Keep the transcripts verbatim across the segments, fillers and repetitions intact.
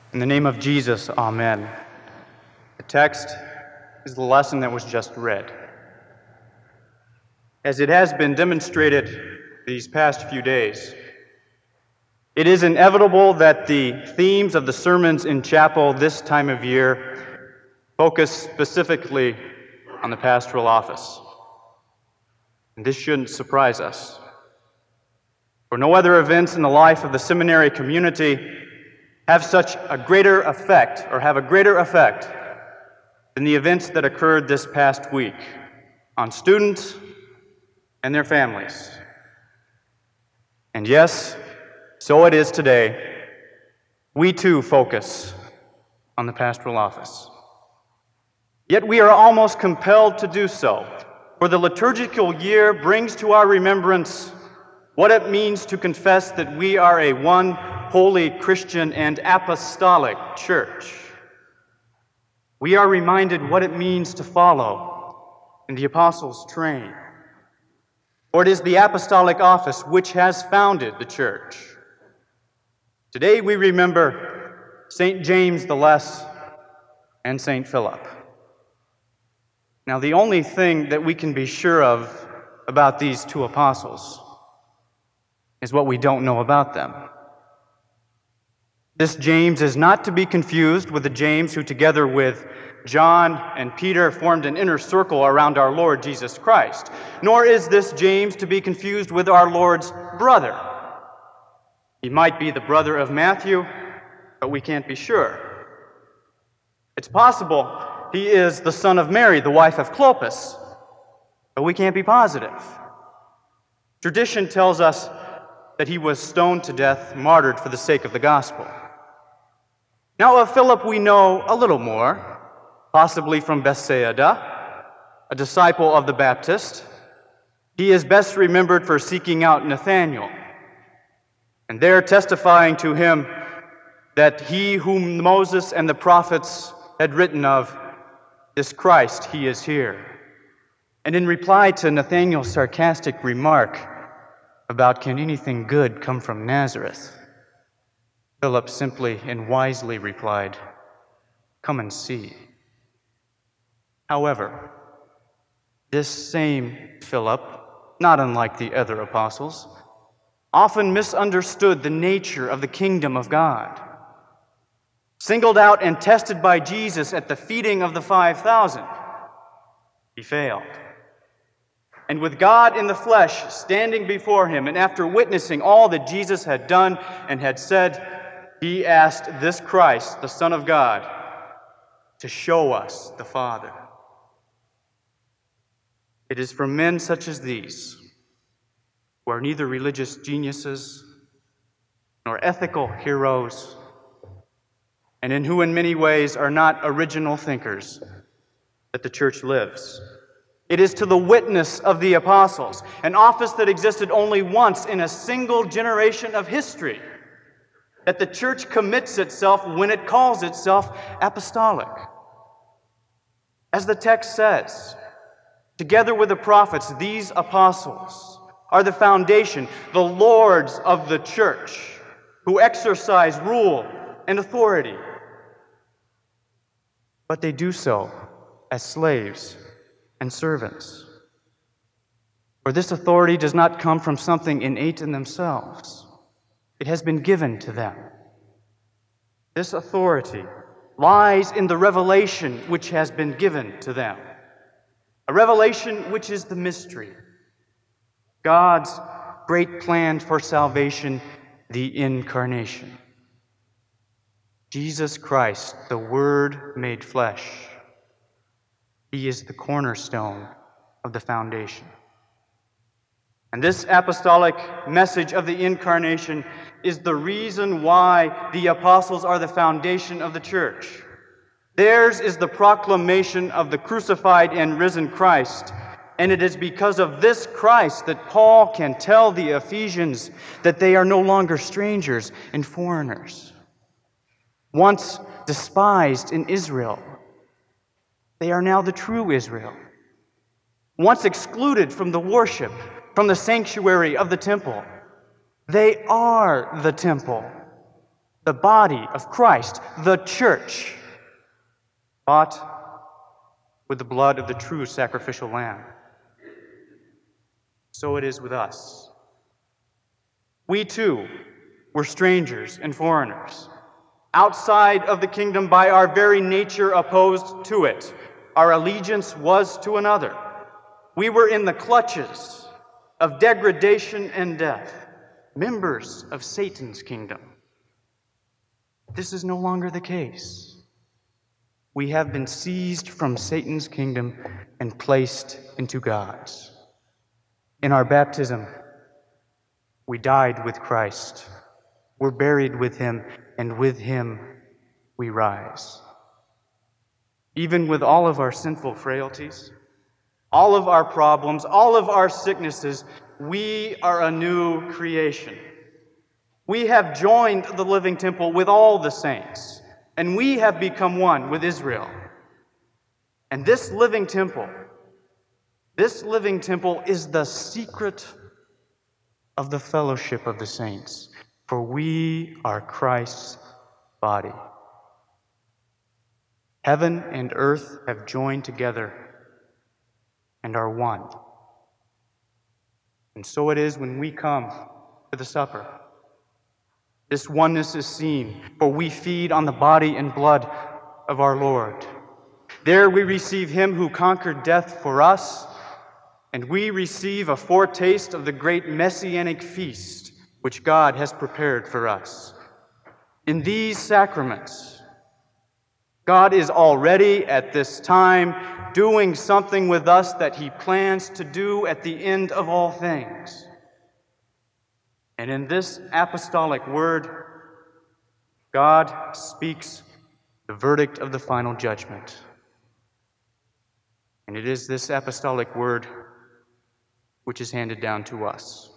In the name of Jesus, amen. The text is the lesson that was just read. As it has been demonstrated these past few days, it is inevitable that the themes of the sermons in chapel this time of year focus specifically on the pastoral office. And this shouldn't surprise us. For no other events in the life of the seminary community have such a greater effect, or have a greater effect, than the events that occurred this past week on students and their families. And yes, so it is today. We too focus on the pastoral office. Yet we are almost compelled to do so, for the liturgical year brings to our remembrance what it means to confess that we are a one holy Christian and apostolic church. We are reminded what it means to follow in the apostles' train. For it is the apostolic office which has founded the church. Today we remember Saint James the Less and Saint Philip. Now, the only thing that we can be sure of about these two apostles is what we don't know about them. This James is not to be confused with the James who, together with John and Peter, formed an inner circle around our Lord Jesus Christ. Nor is this James to be confused with our Lord's brother. He might be the brother of Matthew, but we can't be sure. It's possible he is the son of Mary, the wife of Clopas, but we can't be positive. Tradition tells us that he was stoned to death, martyred for the sake of the gospel. Now, of Philip we know a little more, possibly from Bethsaida, a disciple of the Baptist. He is best remembered for seeking out Nathanael, and there testifying to him that he whom Moses and the prophets had written of, this Christ, he is here. And in reply to Nathanael's sarcastic remark about can anything good come from Nazareth, Philip simply and wisely replied, "Come and see." However, this same Philip, not unlike the other apostles, often misunderstood the nature of the kingdom of God. Singled out and tested by Jesus at the feeding of the five thousand, he failed. And with God in the flesh standing before him, and after witnessing all that Jesus had done and had said, he asked this Christ, the Son of God, to show us the Father. It is from men such as these, who are neither religious geniuses nor ethical heroes, and in who in many ways are not original thinkers, that the church lives. It is to the witness of the apostles, an office that existed only once in a single generation of history, that the church commits itself when it calls itself apostolic. As the text says, together with the prophets, these apostles are the foundation, the lords of the church, who exercise rule and authority. But they do so as slaves and servants. For this authority does not come from something innate in themselves. It has been given to them. This authority lies in the revelation which has been given to them, a revelation which is the mystery, God's great plan for salvation, the incarnation. Jesus Christ, the Word made flesh. He is the cornerstone of the foundation. And this apostolic message of the incarnation is the reason why the apostles are the foundation of the church. Theirs is the proclamation of the crucified and risen Christ, and it is because of this Christ that Paul can tell the Ephesians that they are no longer strangers and foreigners. Once despised in Israel, they are now the true Israel. Once excluded from the worship, from the sanctuary of the temple, they are the temple, the body of Christ, the church, bought with the blood of the true sacrificial lamb. So it is with us. We too were strangers and foreigners, outside of the kingdom by our very nature opposed to it. Our allegiance was to another. We were in the clutches of degradation and death, members of Satan's kingdom. This is no longer the case. We have been seized from Satan's kingdom and placed into God's. In our baptism, we died with Christ, were buried with him, and with him we rise. Even with all of our sinful frailties, all of our problems, all of our sicknesses, we are a new creation. We have joined the living temple with all the saints, and we have become one with Israel. And this living temple, this living temple is the secret of the fellowship of the saints, for we are Christ's body. Heaven and earth have joined together and are one. And so it is when we come to the supper. This oneness is seen, for we feed on the body and blood of our Lord. There we receive him who conquered death for us, and we receive a foretaste of the great messianic feast which God has prepared for us. In these sacraments, God is already at this time doing something with us that he plans to do at the end of all things. And in this apostolic word, God speaks the verdict of the final judgment. And it is this apostolic word which is handed down to us.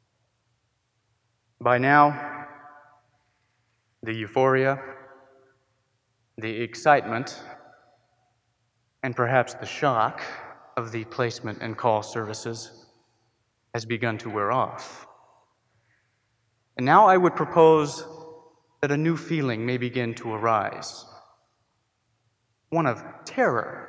By now, the euphoria, the excitement, and perhaps the shock of the placement and call services has begun to wear off. And now I would propose that a new feeling may begin to arise, one of terror.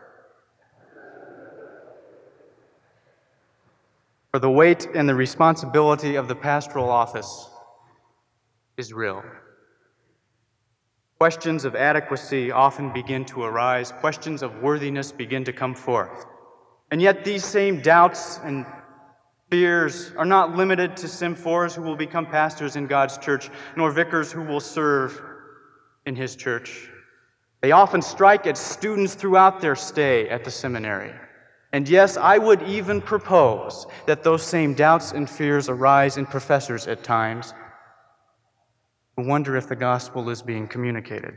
For the weight and the responsibility of the pastoral office is real. Questions of adequacy often begin to arise. Questions of worthiness begin to come forth. And yet these same doubts and fears are not limited to symphors who will become pastors in God's church, nor vicars who will serve in his church. They often strike at students throughout their stay at the seminary. And yes, I would even propose that those same doubts and fears arise in professors at times who wonder if the gospel is being communicated.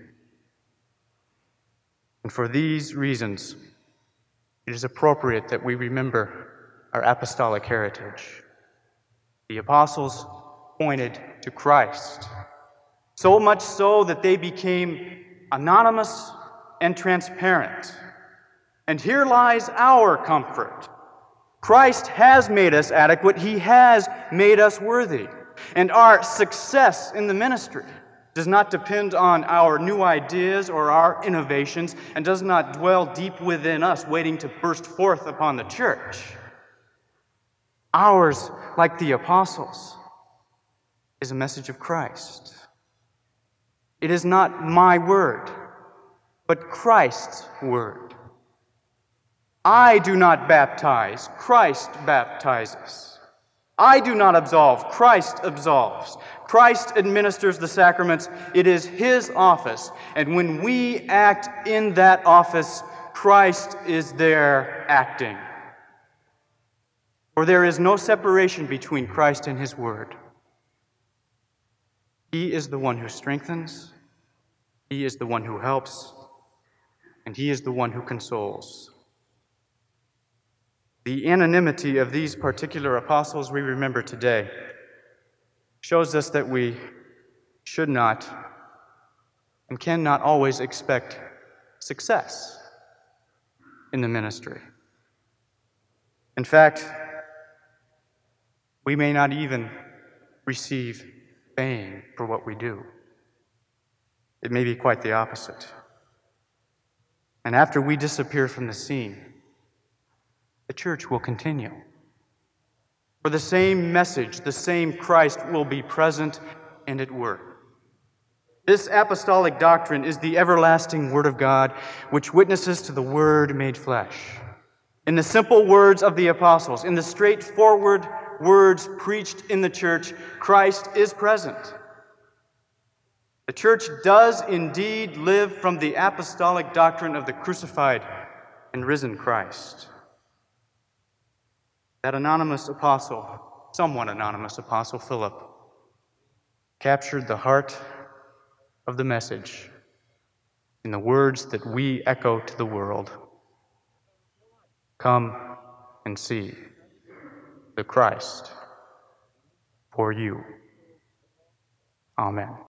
And for these reasons, it is appropriate that we remember our apostolic heritage. The apostles pointed to Christ, so much so that they became anonymous and transparent. And here lies our comfort. Christ has made us adequate. He has made us worthy. And our success in the ministry does not depend on our new ideas or our innovations, and does not dwell deep within us, waiting to burst forth upon the church. Ours, like the apostles, is a message of Christ. It is not my word, but Christ's word. I do not baptize, Christ baptizes. I do not absolve, Christ absolves. Christ administers the sacraments. It is his office. And when we act in that office, Christ is there acting. For there is no separation between Christ and his word. He is the one who strengthens, he is the one who helps, and he is the one who consoles. The anonymity of these particular apostles we remember today shows us that we should not and cannot always expect success in the ministry. In fact, we may not even receive fame for what we do. it may be quite the opposite. And after we disappear from the scene, the church will continue. For the same message, the same Christ will be present and at work. This apostolic doctrine is the everlasting Word of God, which witnesses to the Word made flesh. In the simple words of the apostles, in the straightforward words preached in the church, Christ is present. The church does indeed live from the apostolic doctrine of the crucified and risen Christ. That anonymous apostle, somewhat anonymous apostle, Philip, captured the heart of the message in the words that we echo to the world. Come and see the Christ for you. Amen.